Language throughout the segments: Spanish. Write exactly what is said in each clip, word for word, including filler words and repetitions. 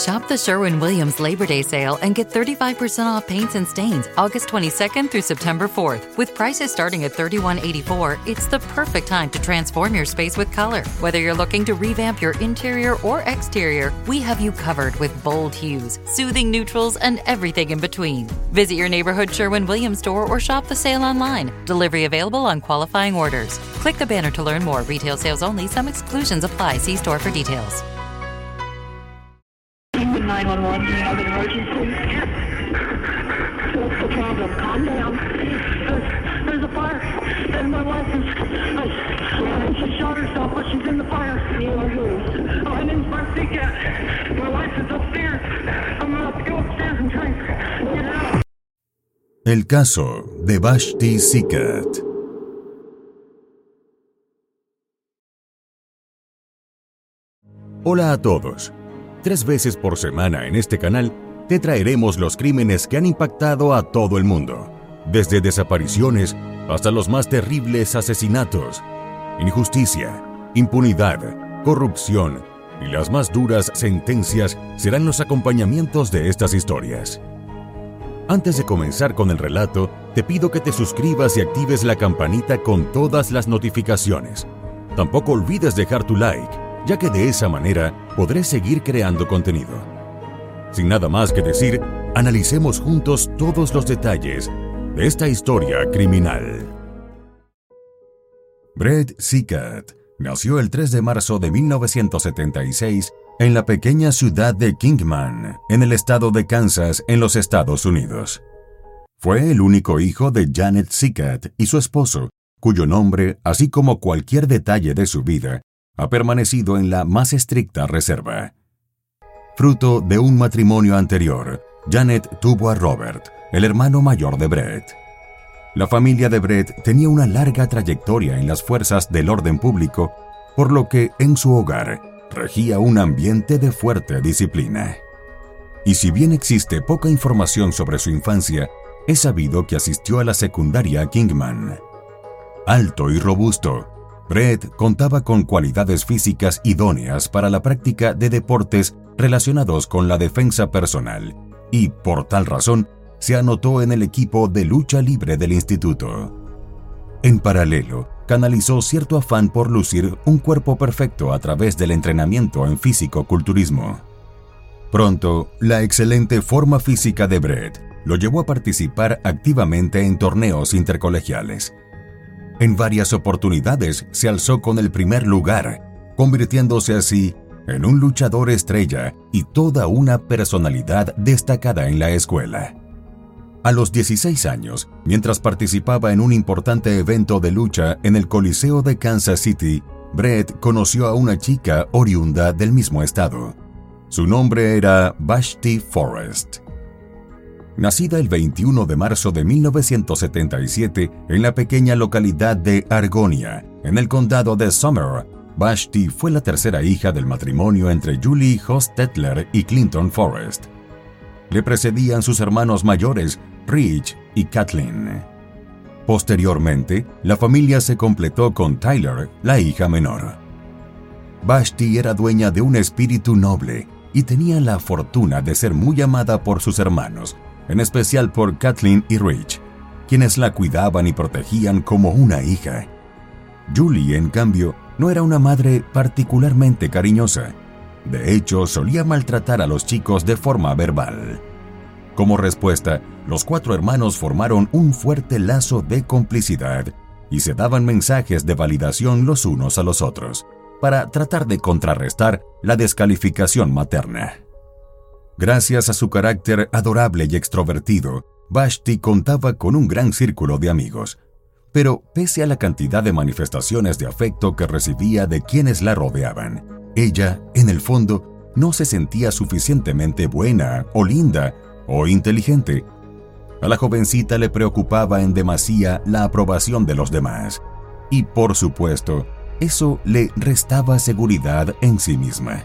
Shop the Sherwin-Williams Labor Day sale and get thirty-five percent off paints and stains August twenty-second through September fourth. With prices starting at thirty-one eighty-four, it's the perfect time to transform your space with color. Whether you're looking to revamp your interior or exterior, we have you covered with bold hues, soothing neutrals, and everything in between. Visit your neighborhood Sherwin-Williams store or shop the sale online. Delivery available on qualifying orders. Click the banner to learn more. Retail sales only. Some exclusions apply. See store for details. nine one one, do you have an emergency? What's the problem? Calm down. There's, there's a fire, and my wife is, I, she shot herself, but she's in the fire. You are who? My name's Marcia. My wife is upstairs. I'm gonna have to go upstairs and try and get her out. El caso de Vashti Sikat. Hola a todos. Tres veces por semana en este canal te traeremos los crímenes que han impactado a todo el mundo, desde desapariciones hasta los más terribles asesinatos. Injusticia, impunidad, corrupción y las más duras sentencias serán los acompañamientos de estas historias. Antes de comenzar con el relato, te pido que te suscribas y actives la campanita con todas las notificaciones. Tampoco olvides dejar tu like, ya que de esa manera podré seguir creando contenido. Sin nada más que decir, analicemos juntos todos los detalles de esta historia criminal. Brett Sikat nació el tres de marzo de mil novecientos setenta y seis en la pequeña ciudad de Kingman, en el estado de Kansas, en los Estados Unidos. Fue el único hijo de Janet Sikat y su esposo, cuyo nombre, así como cualquier detalle de su vida, ha permanecido en la más estricta reserva. Fruto de un matrimonio anterior, Janet tuvo a Robert, el hermano mayor de Brett. La familia de Brett tenía una larga trayectoria en las fuerzas del orden público, por lo que en su hogar regía un ambiente de fuerte disciplina. Y si bien existe poca información sobre su infancia, es sabido que asistió a la secundaria Kingman. Alto y robusto, Brett contaba con cualidades físicas idóneas para la práctica de deportes relacionados con la defensa personal y, por tal razón, se anotó en el equipo de lucha libre del instituto. En paralelo, canalizó cierto afán por lucir un cuerpo perfecto a través del entrenamiento en físico-culturismo. Pronto, la excelente forma física de Brett lo llevó a participar activamente en torneos intercolegiales. En varias oportunidades se alzó con el primer lugar, convirtiéndose así en un luchador estrella y toda una personalidad destacada en la escuela. A los dieciséis años, mientras participaba en un importante evento de lucha en el Coliseo de Kansas City, Brett conoció a una chica oriunda del mismo estado. Su nombre era Vashti Forrest. Nacida el veintiuno de marzo de mil novecientos setenta y siete en la pequeña localidad de Argonia, en el condado de Sumner, Vashti fue la tercera hija del matrimonio entre Julie Hostetler y Clinton Forrest. Le precedían sus hermanos mayores, Rich y Kathleen. Posteriormente, la familia se completó con Tyler, la hija menor. Vashti era dueña de un espíritu noble y tenía la fortuna de ser muy amada por sus hermanos, en especial por Kathleen y Rich, quienes la cuidaban y protegían como una hija. Julie, en cambio, no era una madre particularmente cariñosa. De hecho, solía maltratar a los chicos de forma verbal. Como respuesta, los cuatro hermanos formaron un fuerte lazo de complicidad y se daban mensajes de validación los unos a los otros, para tratar de contrarrestar la descalificación materna. Gracias a su carácter adorable y extrovertido, Vashti contaba con un gran círculo de amigos. Pero pese a la cantidad de manifestaciones de afecto que recibía de quienes la rodeaban, ella, en el fondo, no se sentía suficientemente buena o linda o inteligente. A la jovencita le preocupaba en demasía la aprobación de los demás. Y, por supuesto, eso le restaba seguridad en sí misma.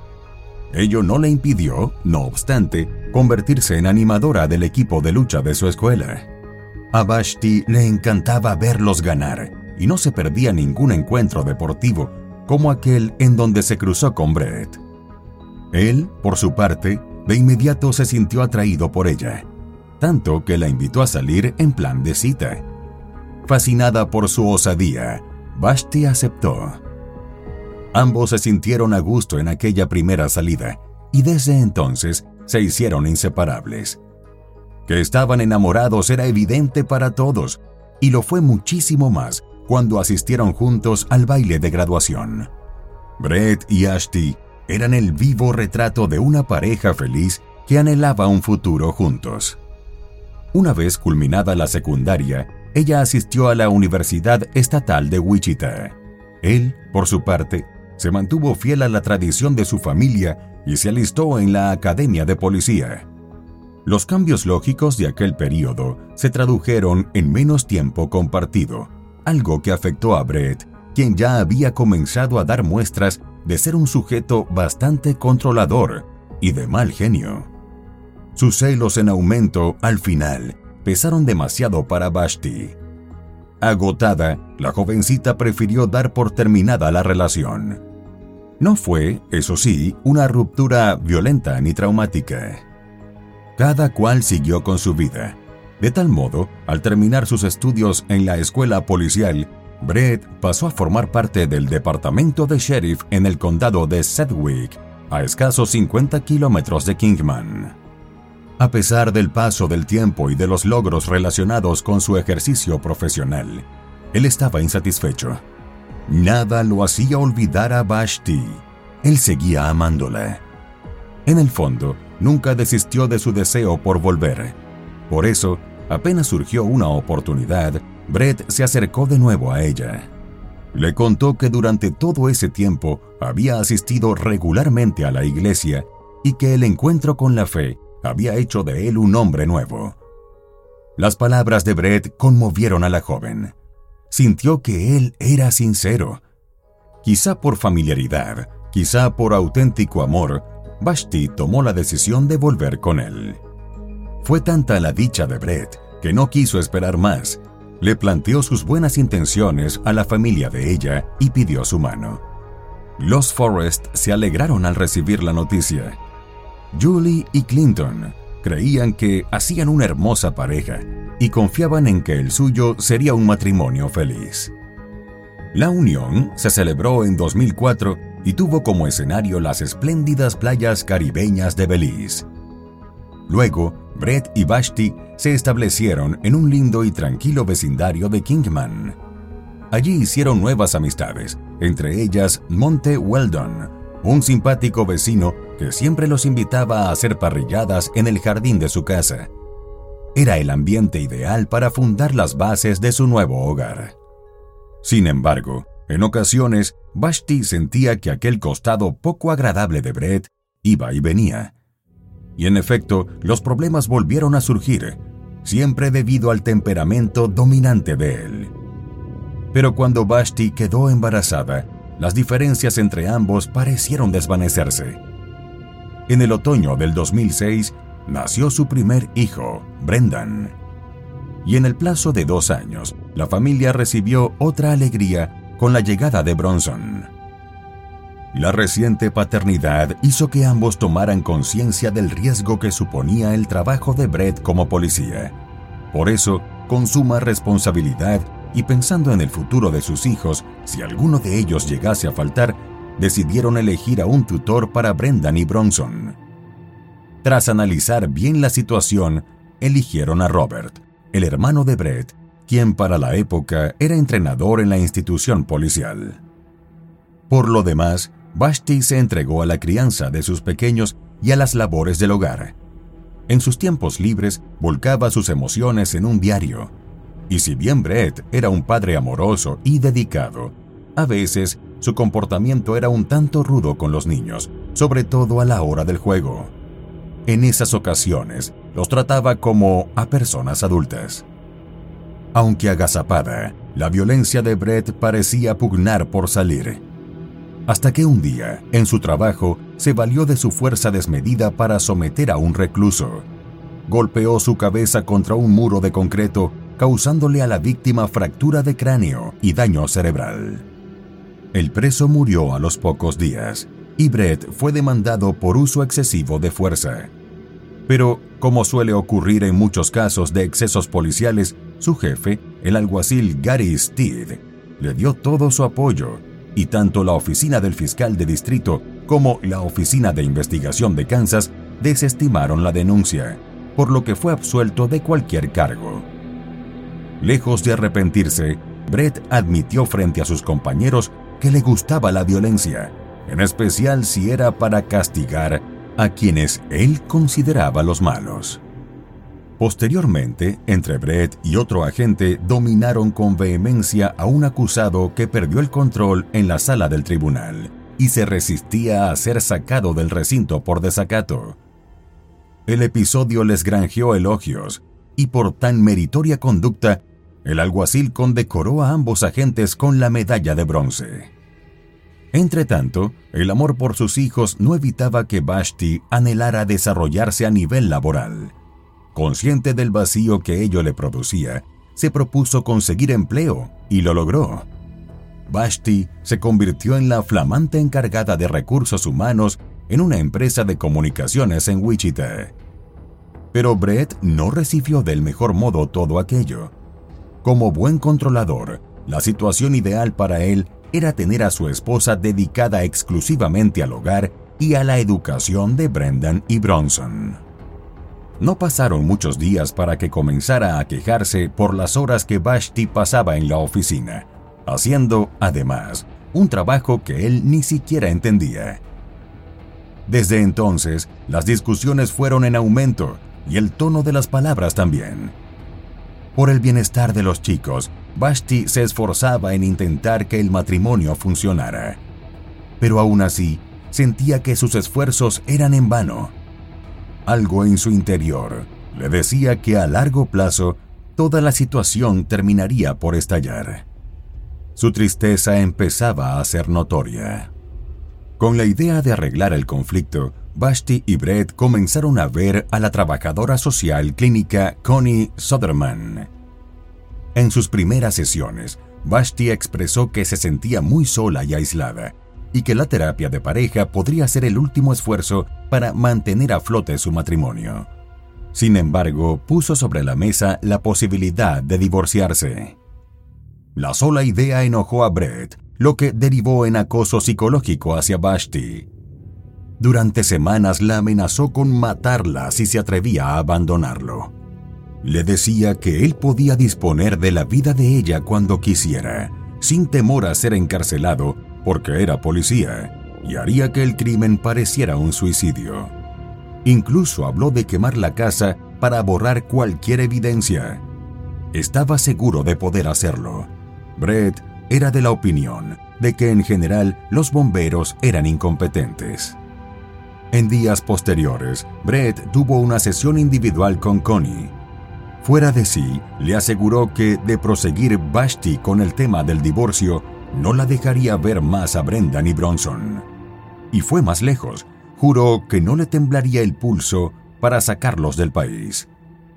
Ello no le impidió, no obstante, convertirse en animadora del equipo de lucha de su escuela. A Vashti le encantaba verlos ganar y no se perdía ningún encuentro deportivo como aquel en donde se cruzó con Brett. Él, por su parte, de inmediato se sintió atraído por ella, tanto que la invitó a salir en plan de cita. Fascinada por su osadía, Vashti aceptó. Ambos se sintieron a gusto en aquella primera salida y desde entonces se hicieron inseparables. Que estaban enamorados era evidente para todos, y lo fue muchísimo más cuando asistieron juntos al baile de graduación. Brett y Ashley eran el vivo retrato de una pareja feliz que anhelaba un futuro juntos. Una vez culminada la secundaria, ella asistió a la Universidad Estatal de Wichita. Él, por su parte, se mantuvo fiel a la tradición de su familia y se alistó en la Academia de Policía. Los cambios lógicos de aquel período se tradujeron en menos tiempo compartido, algo que afectó a Brett, quien ya había comenzado a dar muestras de ser un sujeto bastante controlador y de mal genio. Sus celos en aumento, al final, pesaron demasiado para Vashti. Agotada, la jovencita prefirió dar por terminada la relación. No fue, eso sí, una ruptura violenta ni traumática. Cada cual siguió con su vida. De tal modo, al terminar sus estudios en la escuela policial, Brett pasó a formar parte del departamento de sheriff en el condado de Sedgwick, a escasos cincuenta kilómetros de Kingman. A pesar del paso del tiempo y de los logros relacionados con su ejercicio profesional, él estaba insatisfecho. Nada lo hacía olvidar a Vashti. Él seguía amándola. En el fondo, nunca desistió de su deseo por volver. Por eso, apenas surgió una oportunidad, Brett se acercó de nuevo a ella. Le contó que durante todo ese tiempo había asistido regularmente a la iglesia y que el encuentro con la fe había hecho de él un hombre nuevo. Las palabras de Brett conmovieron a la joven. Sintió que él era sincero. Quizá por familiaridad, quizá por auténtico amor, Vashti tomó la decisión de volver con él. Fue tanta la dicha de Brett que no quiso esperar más. Le planteó sus buenas intenciones a la familia de ella y pidió su mano. Los Forrest se alegraron al recibir la noticia. Julie y Clinton creían que hacían una hermosa pareja y confiaban en que el suyo sería un matrimonio feliz. La unión se celebró en dos mil cuatro y tuvo como escenario las espléndidas playas caribeñas de Belize. Luego, Brett y Vashti se establecieron en un lindo y tranquilo vecindario de Kingman. Allí hicieron nuevas amistades, entre ellas Monte Weldon, un simpático vecino que siempre los invitaba a hacer parrilladas en el jardín de su casa. Era el ambiente ideal para fundar las bases de su nuevo hogar. Sin embargo, en ocasiones, Vashti sentía que aquel costado poco agradable de Brett iba y venía. Y en efecto, los problemas volvieron a surgir, siempre debido al temperamento dominante de él. Pero cuando Vashti quedó embarazada, las diferencias entre ambos parecieron desvanecerse. En el otoño del dos mil seis, nació su primer hijo, Brendan. Y en el plazo de dos años, la familia recibió otra alegría con la llegada de Bronson. La reciente paternidad hizo que ambos tomaran conciencia del riesgo que suponía el trabajo de Brett como policía. Por eso, con suma responsabilidad y pensando en el futuro de sus hijos, si alguno de ellos llegase a faltar, decidieron elegir a un tutor para Brendan y Bronson. Tras analizar bien la situación, eligieron a Robert, el hermano de Brett, quien para la época era entrenador en la institución policial. Por lo demás, Vashti se entregó a la crianza de sus pequeños y a las labores del hogar. En sus tiempos libres, volcaba sus emociones en un diario. Y si bien Brett era un padre amoroso y dedicado, a veces su comportamiento era un tanto rudo con los niños, sobre todo a la hora del juego. En esas ocasiones, los trataba como a personas adultas. Aunque agazapada, la violencia de Brett parecía pugnar por salir. Hasta que un día, en su trabajo, se valió de su fuerza desmedida para someter a un recluso. Golpeó su cabeza contra un muro de concreto, causándole a la víctima fractura de cráneo y daño cerebral. El preso murió a los pocos días, y Brett fue demandado por uso excesivo de fuerza. Pero, como suele ocurrir en muchos casos de excesos policiales, su jefe, el alguacil Gary Steed, le dio todo su apoyo, y tanto la oficina del fiscal de distrito como la oficina de investigación de Kansas desestimaron la denuncia, por lo que fue absuelto de cualquier cargo. Lejos de arrepentirse, Brett admitió frente a sus compañeros que le gustaba la violencia, en especial si era para castigar a quienes él consideraba los malos. Posteriormente, entre Brett y otro agente dominaron con vehemencia a un acusado que perdió el control en la sala del tribunal y se resistía a ser sacado del recinto por desacato. El episodio les granjeó elogios y por tan meritoria conducta, el alguacil condecoró a ambos agentes con la medalla de bronce. Entretanto, el amor por sus hijos no evitaba que Vashti anhelara desarrollarse a nivel laboral. Consciente del vacío que ello le producía, se propuso conseguir empleo y lo logró. Vashti se convirtió en la flamante encargada de recursos humanos en una empresa de comunicaciones en Wichita. Pero Brett no recibió del mejor modo todo aquello. Como buen controlador, la situación ideal para él era tener a su esposa dedicada exclusivamente al hogar y a la educación de Brendan y Bronson. No pasaron muchos días para que comenzara a quejarse por las horas que Vashti pasaba en la oficina, haciendo, además, un trabajo que él ni siquiera entendía. Desde entonces, las discusiones fueron en aumento y el tono de las palabras también. Por el bienestar de los chicos, Vashti se esforzaba en intentar que el matrimonio funcionara. Pero aún así, sentía que sus esfuerzos eran en vano. Algo en su interior le decía que a largo plazo toda la situación terminaría por estallar. Su tristeza empezaba a ser notoria. Con la idea de arreglar el conflicto, Vashti y Brett comenzaron a ver a la trabajadora social clínica Connie Soderman. En sus primeras sesiones, Vashti expresó que se sentía muy sola y aislada, y que la terapia de pareja podría ser el último esfuerzo para mantener a flote su matrimonio. Sin embargo, puso sobre la mesa la posibilidad de divorciarse. La sola idea enojó a Brett, lo que derivó en acoso psicológico hacia Vashti. Durante semanas la amenazó con matarla si se atrevía a abandonarlo. Le decía que él podía disponer de la vida de ella cuando quisiera, sin temor a ser encarcelado porque era policía, y haría que el crimen pareciera un suicidio. Incluso habló de quemar la casa para borrar cualquier evidencia. Estaba seguro de poder hacerlo. Brett era de la opinión de que en general los bomberos eran incompetentes. En días posteriores, Brett tuvo una sesión individual con Connie. Fuera de sí, le aseguró que de proseguir Vashti con el tema del divorcio, no la dejaría ver más a Brendan y Bronson. Y fue más lejos, juró que no le temblaría el pulso para sacarlos del país.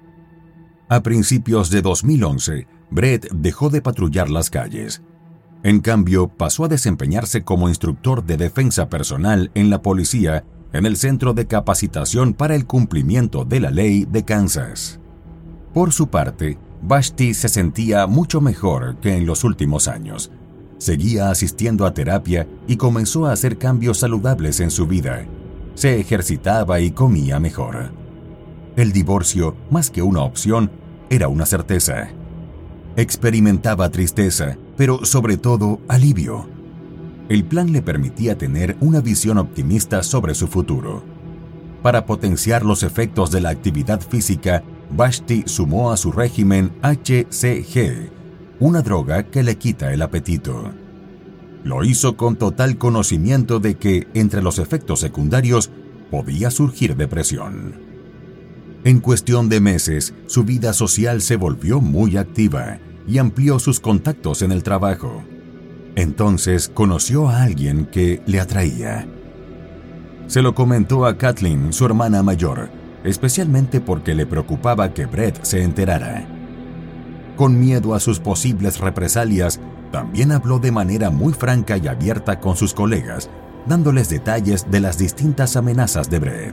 A principios de dos mil once, Brett dejó de patrullar las calles. En cambio, pasó a desempeñarse como instructor de defensa personal en la policía en el Centro de Capacitación para el Cumplimiento de la Ley de Kansas. Por su parte, Vashti se sentía mucho mejor que en los últimos años. Seguía asistiendo a terapia y comenzó a hacer cambios saludables en su vida. Se ejercitaba y comía mejor. El divorcio, más que una opción, era una certeza. Experimentaba tristeza, pero sobre todo alivio. El plan le permitía tener una visión optimista sobre su futuro. Para potenciar los efectos de la actividad física, Vashti sumó a su régimen H C G, una droga que le quita el apetito. Lo hizo con total conocimiento de que, entre los efectos secundarios, podía surgir depresión. En cuestión de meses, su vida social se volvió muy activa y amplió sus contactos en el trabajo. Entonces conoció a alguien que le atraía. Se lo comentó a Kathleen, su hermana mayor, especialmente porque le preocupaba que Brett se enterara. Con miedo a sus posibles represalias, también habló de manera muy franca y abierta con sus colegas dándoles detalles de las distintas amenazas de Brett.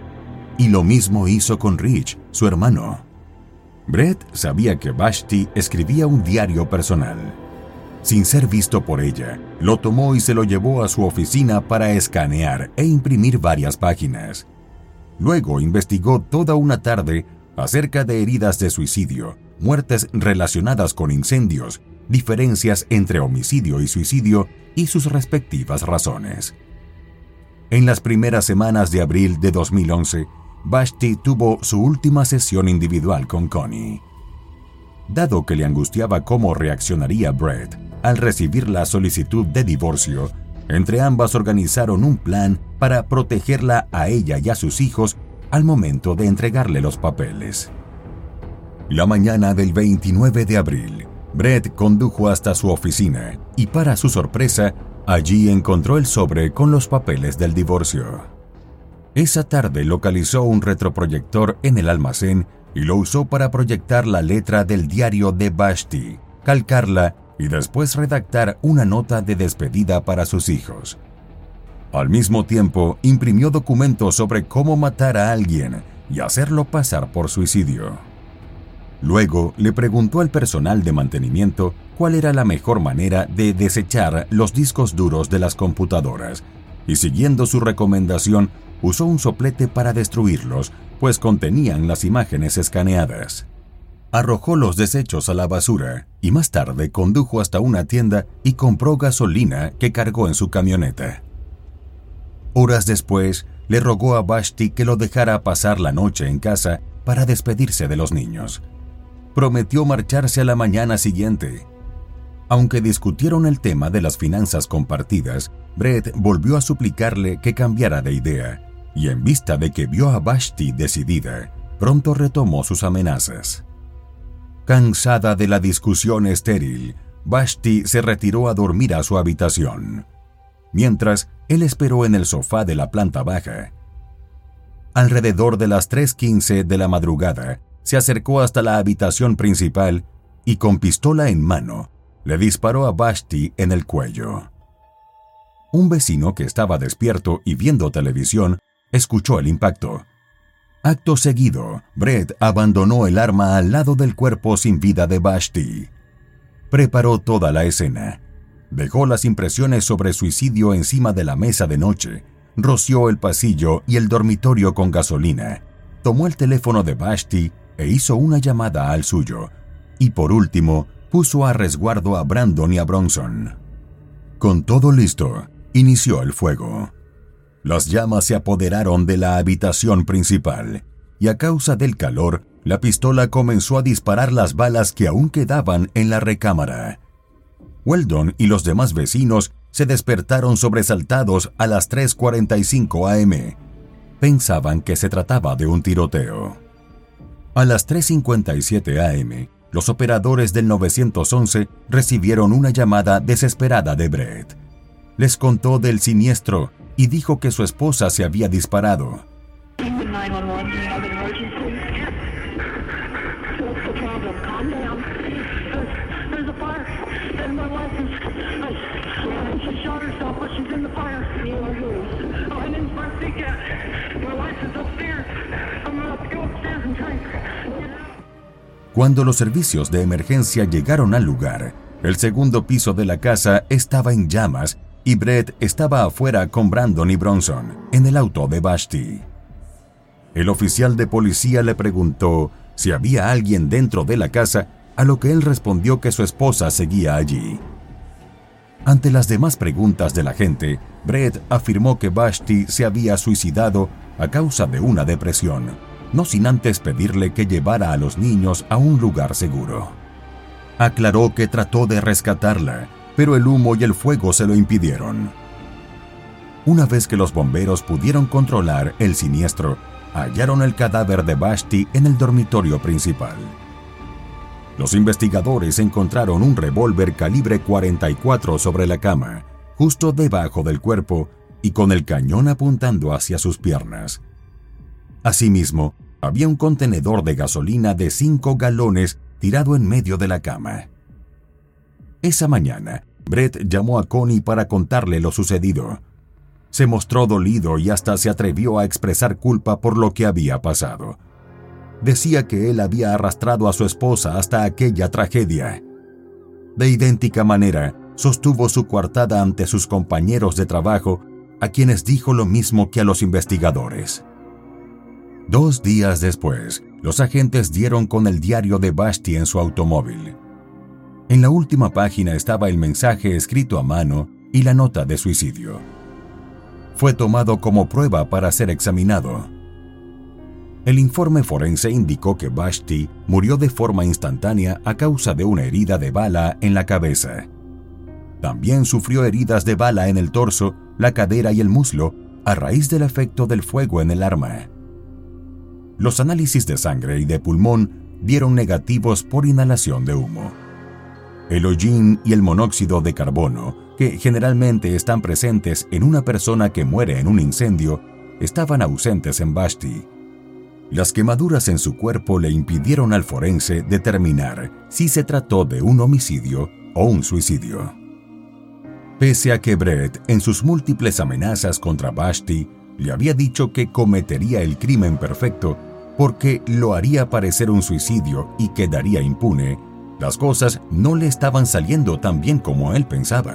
Y lo mismo hizo con Rich, su hermano. Brett sabía que Vashti escribía un diario personal. Sin ser visto por ella, lo tomó y se lo llevó a su oficina para escanear e imprimir varias páginas. Luego investigó toda una tarde acerca de heridas de suicidio, muertes relacionadas con incendios, diferencias entre homicidio y suicidio y sus respectivas razones. En las primeras semanas de abril de dos mil once, Vashti tuvo su última sesión individual con Connie. Dado que le angustiaba cómo reaccionaría Brett al recibir la solicitud de divorcio, entre ambas organizaron un plan para protegerla a ella y a sus hijos al momento de entregarle los papeles. La mañana del veintinueve de abril, Brett condujo hasta su oficina y, para su sorpresa, allí encontró el sobre con los papeles del divorcio. Esa tarde localizó un retroproyector en el almacén y lo usó para proyectar la letra del diario de Vashti, calcarla y después redactar una nota de despedida para sus hijos. Al mismo tiempo, imprimió documentos sobre cómo matar a alguien y hacerlo pasar por suicidio. Luego le preguntó al personal de mantenimiento cuál era la mejor manera de desechar los discos duros de las computadoras y, siguiendo su recomendación, usó un soplete para destruirlos, pues contenían las imágenes escaneadas. Arrojó los desechos a la basura y más tarde condujo hasta una tienda y compró gasolina que cargó en su camioneta. Horas después, le rogó a Vashti que lo dejara pasar la noche en casa para despedirse de los niños. Prometió marcharse a la mañana siguiente. Aunque discutieron el tema de las finanzas compartidas, Brett volvió a suplicarle que cambiara de idea, y en vista de que vio a Vashti decidida, pronto retomó sus amenazas. Cansada de la discusión estéril, Vashti se retiró a dormir a su habitación, mientras él esperó en el sofá de la planta baja. Alrededor de las tres quince de la madrugada, se acercó hasta la habitación principal y, con pistola en mano, le disparó a Vashti en el cuello. Un vecino que estaba despierto y viendo televisión escuchó el impacto. Acto seguido, Brett abandonó el arma al lado del cuerpo sin vida de Vashti. Preparó toda la escena. Dejó las impresiones sobre suicidio encima de la mesa de noche, roció el pasillo y el dormitorio con gasolina, tomó el teléfono de Vashti e hizo una llamada al suyo, y por último puso a resguardo a Brandon y a Bronson. Con todo listo, inició el fuego. Las llamas se apoderaron de la habitación principal, y a causa del calor, la pistola comenzó a disparar las balas que aún quedaban en la recámara. Weldon y los demás vecinos se despertaron sobresaltados a las tres cuarenta y cinco a eme. Pensaban que se trataba de un tiroteo. A las tres cincuenta y siete a eme, los operadores del nueve once recibieron una llamada desesperada de Brett. Les contó del siniestro y dijo que su esposa se había disparado. Cuando los servicios de emergencia llegaron al lugar, el segundo piso de la casa estaba en llamas y Brett estaba afuera con Brandon y Bronson en el auto de Vashti. El oficial de policía le preguntó si había alguien dentro de la casa, a lo que él respondió que su esposa seguía allí. Ante las demás preguntas de la gente, Brett afirmó que Vashti se había suicidado a causa de una depresión, no sin antes pedirle que llevara a los niños a un lugar seguro. Aclaró que trató de rescatarla, pero el humo y el fuego se lo impidieron. Una vez que los bomberos pudieron controlar el siniestro, hallaron el cadáver de Vashti en el dormitorio principal. Los investigadores encontraron un revólver calibre cuarenta y cuatro sobre la cama, justo debajo del cuerpo y con el cañón apuntando hacia sus piernas. Asimismo, había un contenedor de gasolina de cinco galones tirado en medio de la cama. Esa mañana, Brett llamó a Connie para contarle lo sucedido. Se mostró dolido y hasta se atrevió a expresar culpa por lo que había pasado. Decía que él había arrastrado a su esposa hasta aquella tragedia. De idéntica manera, sostuvo su coartada ante sus compañeros de trabajo, a quienes dijo lo mismo que a los investigadores. Dos días después, los agentes dieron con el diario de Vashti en su automóvil. En la última página estaba el mensaje escrito a mano y la nota de suicidio. Fue tomado como prueba para ser examinado. El informe forense indicó que Vashti murió de forma instantánea a causa de una herida de bala en la cabeza. También sufrió heridas de bala en el torso, la cadera y el muslo a raíz del efecto del fuego en el arma. Los análisis de sangre y de pulmón dieron negativos por inhalación de humo. El hollín y el monóxido de carbono, que generalmente están presentes en una persona que muere en un incendio, estaban ausentes en Vashti. Las quemaduras en su cuerpo le impidieron al forense determinar si se trató de un homicidio o un suicidio. Pese a que Brett, en sus múltiples amenazas contra Vashti, le había dicho que cometería el crimen perfecto porque lo haría parecer un suicidio y quedaría impune, las cosas no le estaban saliendo tan bien como él pensaba.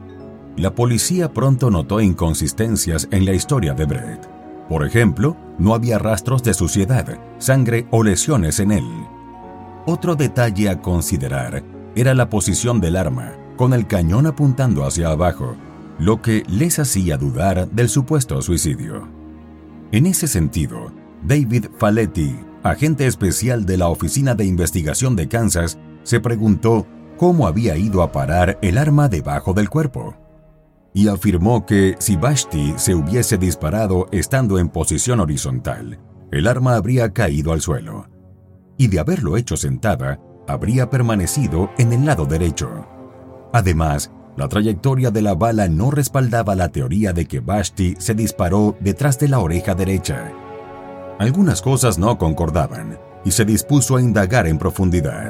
La policía pronto notó inconsistencias en la historia de Brett. Por ejemplo, no había rastros de suciedad, sangre o lesiones en él. Otro detalle a considerar era la posición del arma, con el cañón apuntando hacia abajo, lo que les hacía dudar del supuesto suicidio. En ese sentido, David Faletti, agente especial de la Oficina de Investigación de Kansas, se preguntó cómo había ido a parar el arma debajo del cuerpo. Y afirmó que si Vashti se hubiese disparado estando en posición horizontal, el arma habría caído al suelo. Y de haberlo hecho sentada, habría permanecido en el lado derecho. Además, la trayectoria de la bala no respaldaba la teoría de que Vashti se disparó detrás de la oreja derecha. Algunas cosas no concordaban, y se dispuso a indagar en profundidad.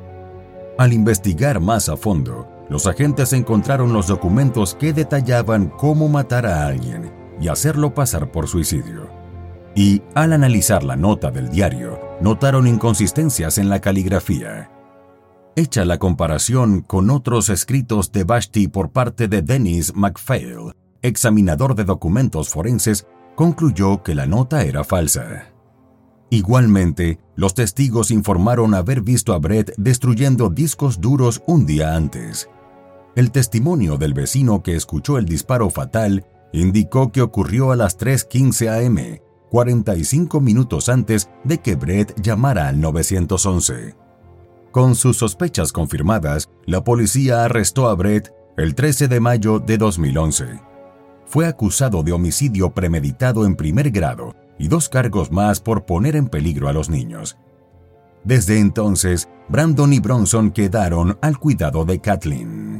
Al investigar más a fondo, los agentes encontraron los documentos que detallaban cómo matar a alguien y hacerlo pasar por suicidio. Y, al analizar la nota del diario, notaron inconsistencias en la caligrafía. Hecha la comparación con otros escritos de Vashti por parte de Dennis MacPhail, examinador de documentos forenses, concluyó que la nota era falsa. Igualmente, los testigos informaron haber visto a Brett destruyendo discos duros un día antes. El testimonio del vecino que escuchó el disparo fatal indicó que ocurrió a las tres quince a eme, cuarenta y cinco minutos antes de que Brett llamara al nueve once. Con sus sospechas confirmadas, la policía arrestó a Brett el trece de mayo de dos mil once. Fue acusado de homicidio premeditado en primer grado y dos cargos más por poner en peligro a los niños. Desde entonces, Brandon y Bronson quedaron al cuidado de Kathleen.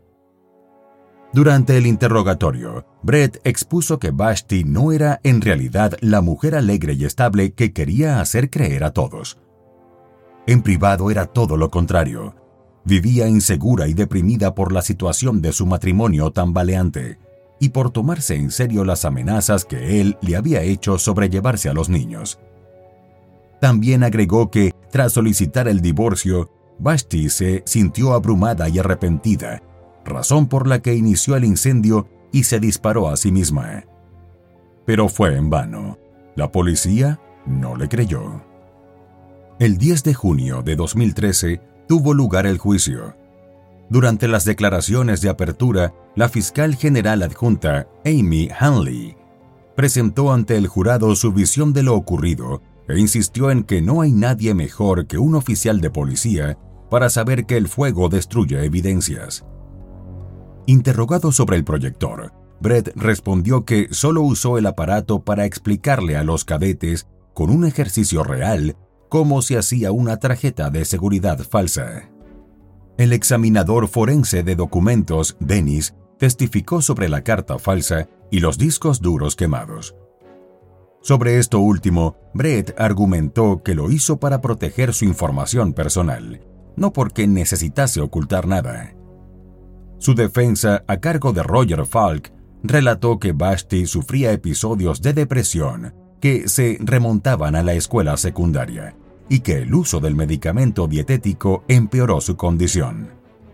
Durante el interrogatorio, Brett expuso que Vashti no era en realidad la mujer alegre y estable que quería hacer creer a todos. En privado era todo lo contrario. Vivía insegura y deprimida por la situación de su matrimonio tambaleante y por tomarse en serio las amenazas que él le había hecho sobre llevarse a los niños. También agregó que, tras solicitar el divorcio, Vashti se sintió abrumada y arrepentida, razón por la que inició el incendio y se disparó a sí misma. Pero fue en vano. La policía no le creyó. El diez de junio de dos mil trece tuvo lugar el juicio. Durante las declaraciones de apertura, la fiscal general adjunta, Amy Hanley, presentó ante el jurado su visión de lo ocurrido e insistió en que no hay nadie mejor que un oficial de policía para saber que el fuego destruye evidencias. Interrogado sobre el proyector, Brett respondió que solo usó el aparato para explicarle a los cadetes, con un ejercicio real, cómo se hacía una tarjeta de seguridad falsa. El examinador forense de documentos, Dennis, testificó sobre la carta falsa y los discos duros quemados. Sobre esto último, Brett argumentó que lo hizo para proteger su información personal, no porque necesitase ocultar nada. Su defensa, a cargo de Roger Falk, relató que Vashti sufría episodios de depresión que se remontaban a la escuela secundaria y que el uso del medicamento dietético empeoró su condición.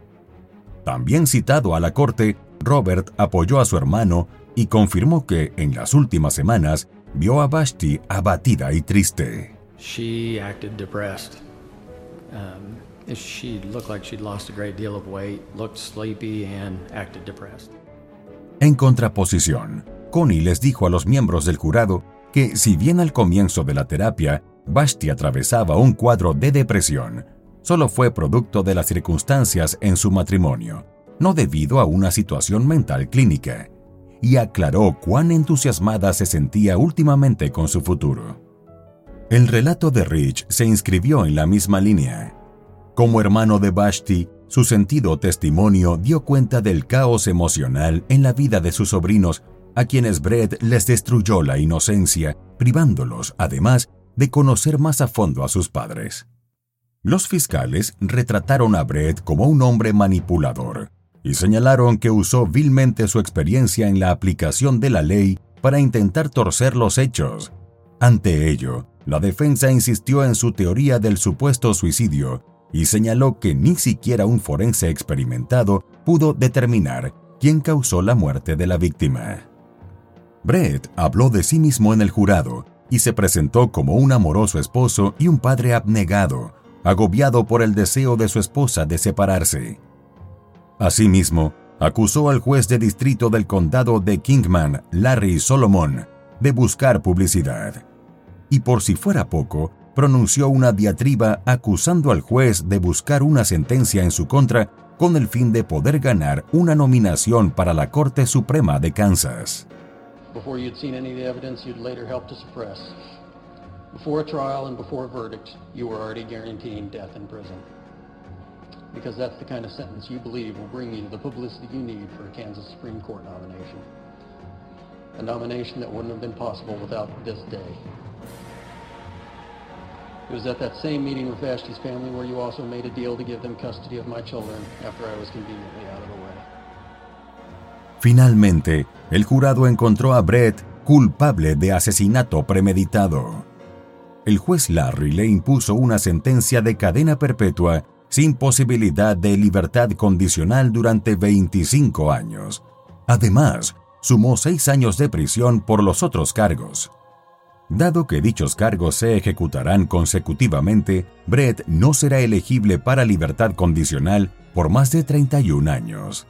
También citado a la corte, Robert apoyó a su hermano y confirmó que en las últimas semanas vio a Vashti abatida y triste. She acted depressed. Um, she looked like she'd lost a great deal of weight, looked sleepy and acted depressed. En contraposición, Connie les dijo a los miembros del jurado que si bien al comienzo de la terapia Vashti atravesaba un cuadro de depresión, solo fue producto de las circunstancias en su matrimonio, no debido a una situación mental clínica, y aclaró cuán entusiasmada se sentía últimamente con su futuro. El relato de Rich se inscribió en la misma línea. Como hermano de Vashti, su sentido testimonio dio cuenta del caos emocional en la vida de sus sobrinos, a quienes Brett les destruyó la inocencia, privándolos, además, de conocer más a fondo a sus padres. Los fiscales retrataron a Brett como un hombre manipulador y señalaron que usó vilmente su experiencia en la aplicación de la ley para intentar torcer los hechos. Ante ello, la defensa insistió en su teoría del supuesto suicidio y señaló que ni siquiera un forense experimentado pudo determinar quién causó la muerte de la víctima. Brett habló de sí mismo en el jurado y se presentó como un amoroso esposo y un padre abnegado, agobiado por el deseo de su esposa de separarse. Asimismo, acusó al juez de distrito del condado de Kingman, Larry Solomon, de buscar publicidad. Y por si fuera poco, pronunció una diatriba acusando al juez de buscar una sentencia en su contra con el fin de poder ganar una nominación para la Corte Suprema de Kansas. Before you'd seen any of the evidence you'd later helped to suppress. Before a trial and before a verdict, you were already guaranteeing death in prison. Because that's the kind of sentence you believe will bring you the publicity you need for a Kansas Supreme Court nomination. A nomination that wouldn't have been possible without this day. It was at that same meeting with Vashti's family where you also made a deal to give them custody of my children after I was conveniently out of the way. Finalmente, el jurado encontró a Brett culpable de asesinato premeditado. El juez Larry le impuso una sentencia de cadena perpetua sin posibilidad de libertad condicional durante veinticinco años. Además, sumó seis años de prisión por los otros cargos. Dado que dichos cargos se ejecutarán consecutivamente, Brett no será elegible para libertad condicional por más de treinta y un años.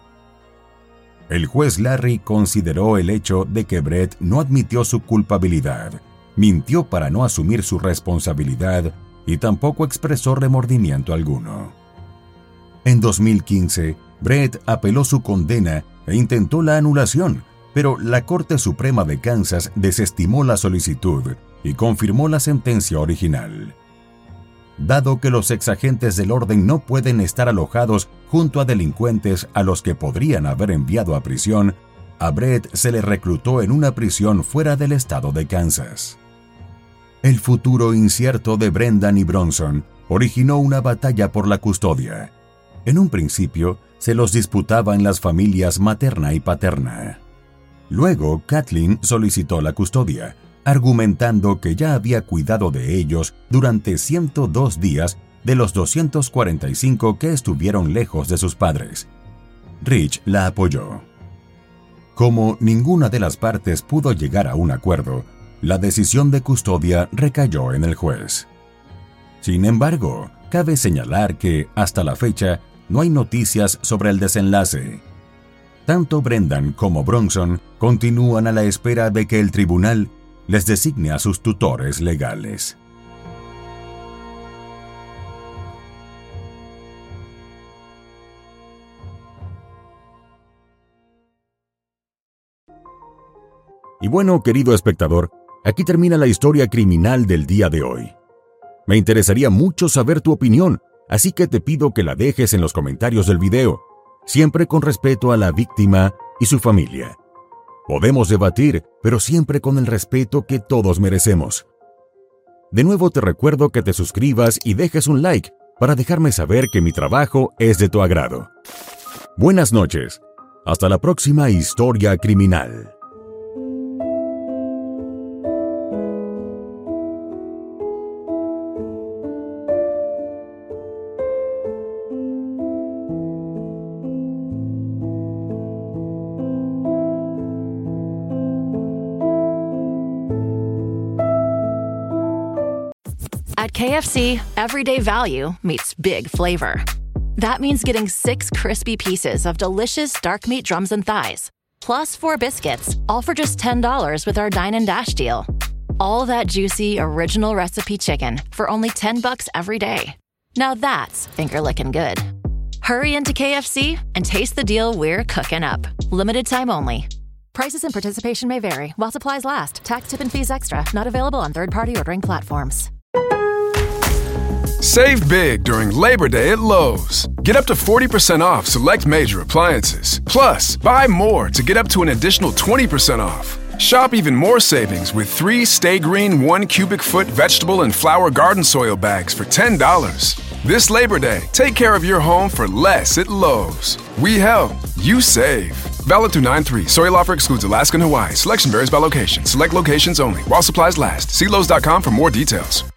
El juez Larry consideró el hecho de que Brett no admitió su culpabilidad, mintió para no asumir su responsabilidad y tampoco expresó remordimiento alguno. En dos mil quince, Brett apeló su condena e intentó la anulación, pero la Corte Suprema de Kansas desestimó la solicitud y confirmó la sentencia original. Dado que los exagentes del orden no pueden estar alojados junto a delincuentes a los que podrían haber enviado a prisión, a Brett se le reclutó en una prisión fuera del estado de Kansas. El futuro incierto de Brendan y Bronson originó una batalla por la custodia. En un principio, se los disputaban las familias materna y paterna. Luego, Kathleen solicitó la custodia, argumentando que ya había cuidado de ellos durante ciento dos días de los doscientos cuarenta y cinco que estuvieron lejos de sus padres. Rich la apoyó. Como ninguna de las partes pudo llegar a un acuerdo, la decisión de custodia recayó en el juez. Sin embargo, cabe señalar que, hasta la fecha, no hay noticias sobre el desenlace. Tanto Brendan como Bronson continúan a la espera de que el tribunal les designe a sus tutores legales. Y bueno, querido espectador, aquí termina la historia criminal del día de hoy. Me interesaría mucho saber tu opinión, así que te pido que la dejes en los comentarios del video, siempre con respeto a la víctima y su familia. Podemos debatir, pero siempre con el respeto que todos merecemos. De nuevo te recuerdo que te suscribas y dejes un like para dejarme saber que mi trabajo es de tu agrado. Buenas noches Hasta la próxima historia criminal. At K F C, everyday value meets big flavor. That means getting six crispy pieces of delicious dark meat drums and thighs, plus four biscuits, all for just ten dollars with our Dine and Dash deal. All that juicy, original recipe chicken for only ten bucks every day. Now that's finger-licking good. Hurry into K F C and taste the deal we're cooking up. Limited time only. Prices and participation may vary while supplies last. Tax, tip, and fees extra. Not available on third-party ordering platforms. Save big during Labor Day at Lowe's. Get up to forty percent off select major appliances. Plus, buy more to get up to an additional twenty percent off. Shop even more savings with three Stay Green one cubic foot vegetable and flower garden soil bags for ten dollars. This Labor Day, take care of your home for less at Lowe's. We help, you save. Valid through nine three. Soil offer excludes Alaska and Hawaii. Selection varies by location. Select locations only. While supplies last. See Lowe's dot com for more details.